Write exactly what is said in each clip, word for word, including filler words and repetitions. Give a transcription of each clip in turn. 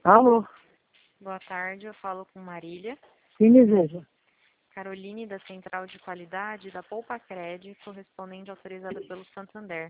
Alô, Boa tarde, eu falo com Marília. quem deseja? Caroline, da Central de Qualidade da Poupa Cred, correspondente autorizada pelo Santander.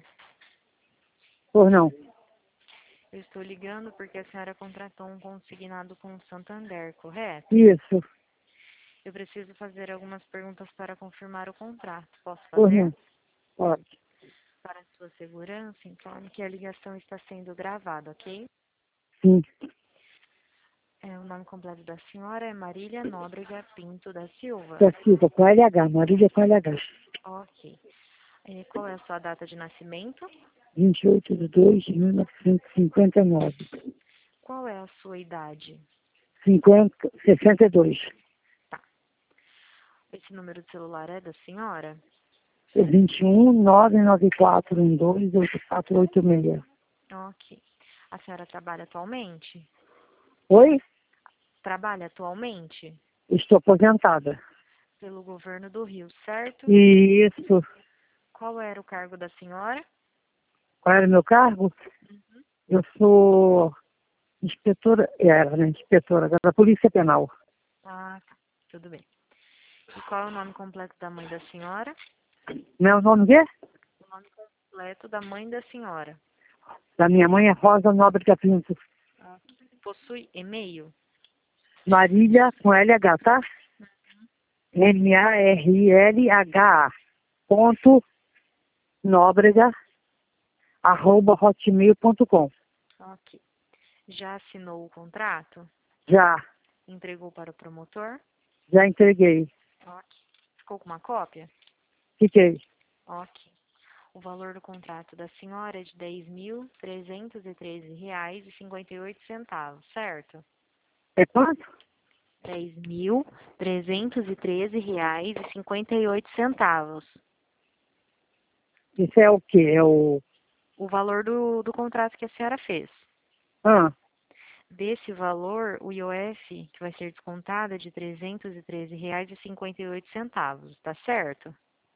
Por não. Eu estou ligando porque a senhora contratou um consignado com o Santander, correto? Isso, Eu preciso fazer algumas perguntas para confirmar o contrato. Posso por fazer? não. Pode. Para sua segurança, informe que a ligação está sendo gravada, ok? Sim, É, o nome completo da senhora é Marília Nóbrega Pinto da Silva. da Silva, com L H, Marília com L H. Ok. É, qual é a sua data de nascimento? vinte e oito de dois de mil novecentos e cinquenta e nove. Qual é a sua idade? cinquenta, sessenta e dois. Tá. Esse número de celular é da senhora? vinte e um, nove nove quatro um dois, oito quatro oito seis. Ok. A senhora trabalha atualmente? Oi? Trabalha atualmente? Estou aposentada. Pelo governo do Rio, certo? Isso. Qual era o cargo da senhora? Qual era o meu cargo? Eu sou inspetora, era, né? Inspetora da Polícia Penal. Ah, tá. Tudo bem. E qual é o nome completo da mãe da senhora? Meu nome é? O nome completo da mãe da senhora. Da minha mãe é Rosa Nóbrega Pinto. Possui e-mail? Marília com L H, tá? M A R I L H A ponto nóbrega arroba hotmail ponto com. Ok. Já assinou o contrato? Já, Entregou para o promotor? já entreguei. Ok. Ficou com uma cópia? Fiquei. Ok. O valor do contrato da senhora é de dez mil trezentos e treze reais e cinquenta e oito centavos, certo? É quanto? dez mil trezentos e treze reais e cinquenta e oito centavos. Isso é o quê? É o... O valor do, do contrato que a senhora fez. Ah, Desse valor, o I O F, que vai ser descontado, é de trezentos e treze reais e cinquenta e oito centavos, tá certo?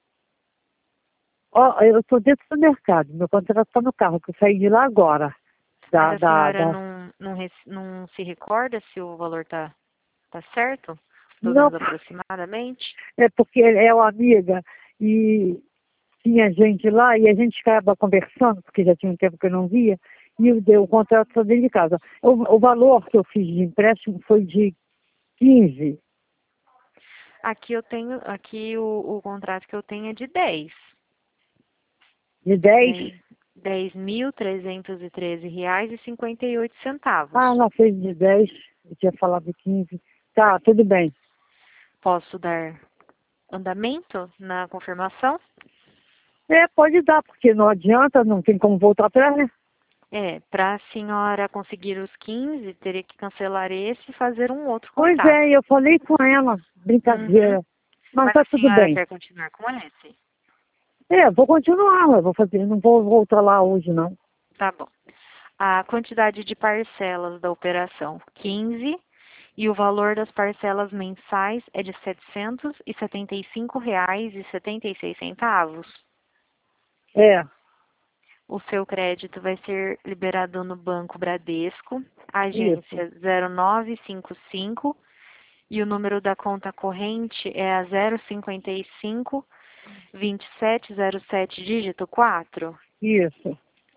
ó, eu estou dentro do mercado. Meu contrato está no carro, que eu saí de lá agora. Mas Da, a da, senhora da... não, não, res- não se recorda se o valor tá, tá certo? Mais ou Não, menos aproximadamente? é porque é uma amiga e tinha gente lá e a gente acaba conversando, porque já tinha um tempo que eu não via, e eu dei o contrato só dentro de casa. O, o valor que eu fiz de empréstimo foi de quinze. Aqui eu tenho, aqui o, o contrato que eu tenho é de dez. De dez. Dez dez mil trezentos e treze reais e cinquenta e oito centavos. Ah, ela fez de dez. Eu tinha falado de quinze. Tá, tudo bem. Posso dar andamento na confirmação? É, pode dar, porque não adianta, não tem como voltar atrás, né? É, para a senhora conseguir os quinze, teria que cancelar esse e fazer um outro Pois contrato. é, eu falei com ela, Uhum. brincadeira. Mas Mas tá a tudo senhora bem. quer continuar com esse? É, vou continuar, eu vou fazer, não vou voltar lá hoje, não. Tá bom. A quantidade de parcelas da operação, quinze, e o valor das parcelas mensais é de setecentos e setenta e cinco reais e setenta e seis centavos. É, O seu crédito vai ser liberado no Banco Bradesco, isso, agência zero nove cinco cinco, e o número da conta corrente é a zero cinquenta e cinco, vinte e sete zero sete, dígito quatro. isso,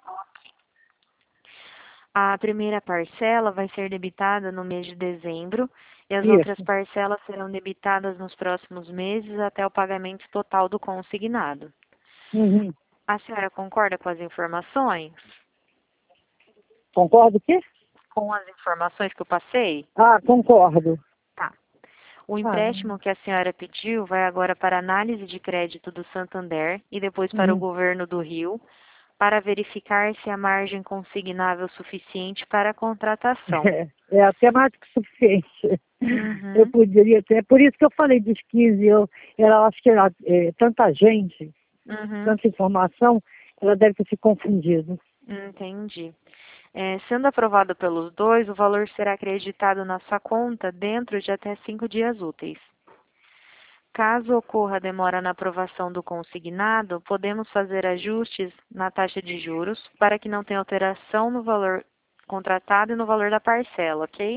A primeira parcela vai ser debitada no mês de dezembro e as outras isso. parcelas serão debitadas nos próximos meses até o pagamento total do consignado. Uhum. A senhora concorda com as informações? Concordo o quê? Com as informações que eu passei? Ah, concordo. Tá. O Ah, empréstimo que a senhora pediu vai agora para a análise de crédito do Santander e depois para o uhum. governo do Rio, para verificar se há margem consignável suficiente para a contratação. É, é até mais do que suficiente. Eu Uhum, poderia ter, é por isso que eu falei dos quinze, eu, ela acho que era, é, tanta gente, uhum, tanta informação, ela deve ter se confundido. entendi. É, sendo aprovado pelos dois, o valor será acreditado na sua conta dentro de até cinco dias úteis. Caso ocorra demora na aprovação do consignado, podemos fazer ajustes na taxa de juros para que não tenha alteração no valor contratado e no valor da parcela, ok?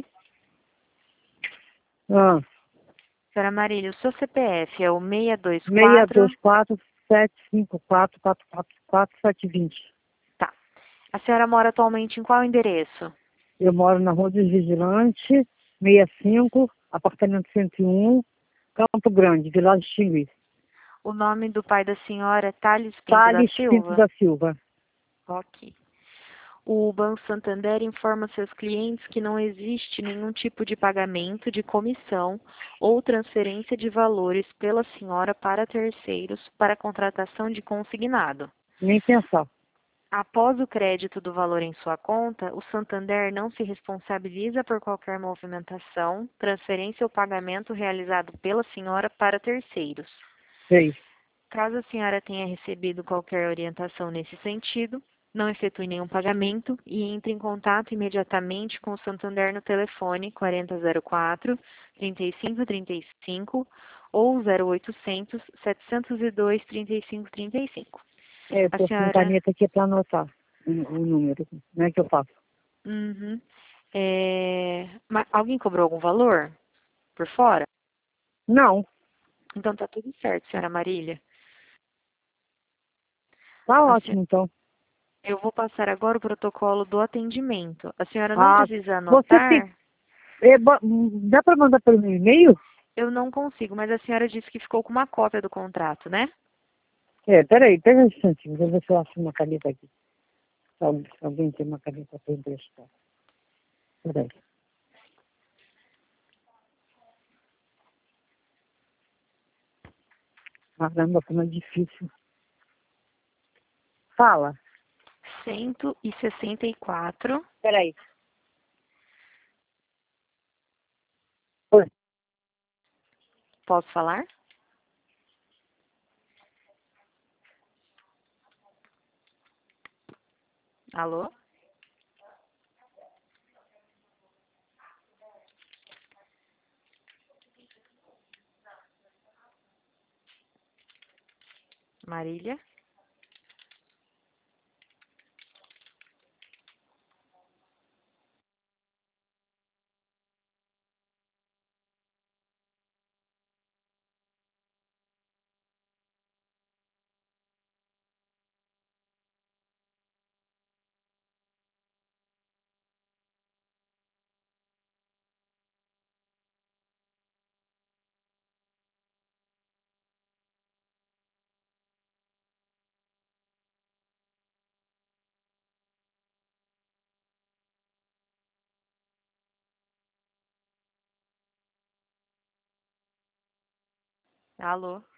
Ah, Senhora Marília, o seu C P F é o seis dois seis quatro... dois quatro, sete cinco quatro, quatro quatro quatro, sete dois zero. Tá. A senhora mora atualmente em qual endereço? Eu moro na Rua dos Vigilantes, sessenta e cinco, apartamento cento e um, Campo Grande, Vila de Xinguí. O nome do pai da senhora é Thales Pinto da Thales Pinto Silva? da Silva. Ok. O Banco Santander informa seus clientes que não existe nenhum tipo de pagamento de comissão ou transferência de valores pela senhora para terceiros para a contratação de consignado. Nem pensar. Após o crédito do valor em sua conta, o Santander não se responsabiliza por qualquer movimentação, transferência ou pagamento realizado pela senhora para terceiros. Sei. Caso a senhora tenha recebido qualquer orientação nesse sentido, não efetue nenhum pagamento e entre em contato imediatamente com o Santander no telefone quarenta zero quatro, trinta e cinco trinta e cinco ou zero oitocentos, setecentos e dois, trinta e cinco trinta e cinco. É, eu A tô com senhora... caneta aqui para anotar o, o número. Como é que eu faço? Uhum. É... Mas alguém cobrou algum valor por fora? Não, Então tá tudo certo, senhora Marília. tá A se- ótimo então. Eu vou passar agora o protocolo do atendimento. A senhora não Ah, precisa você tem. anotar. É, bo- dá para mandar pelo meu e-mail? Eu não consigo, mas a senhora disse que ficou com uma cópia do contrato, né? É, peraí, pega um instantinho, vou ver se eu acho uma caneta aqui. Se alguém se alguém tem uma caneta para emprestar. Peraí. Caramba, como é difícil. Fala. cento e sessenta e quatro. Peraí. Oi. Posso falar? Alô? Marília? Alô?